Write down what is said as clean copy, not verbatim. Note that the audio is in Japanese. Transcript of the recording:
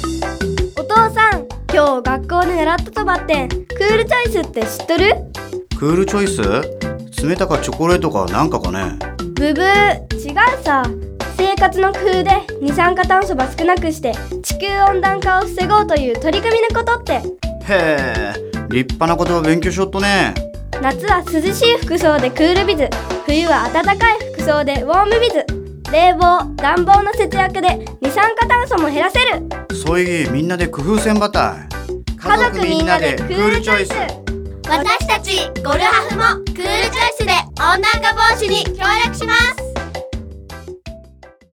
お父さん、今日学校で習ったとばってクールチョイスって知っとる？ クールチョイス？冷たかチョコレートかなんかかね。 ブブー、違うさ。生活の工夫で二酸化炭素ば少なくして地球温暖化を防ごうという取り組みのことって。 へえ、立派なことを勉強しよっとね。 夏は涼しい服装でクールビズ、冬は暖かい服装でウォームビズ。冷房、暖房の節約で二酸化炭素も減らせる。 そういみんなで工夫せんばたい。 家族みんなでクールチョイス。 私たちゴルハフもクールチョイスで温暖化防止に協力します。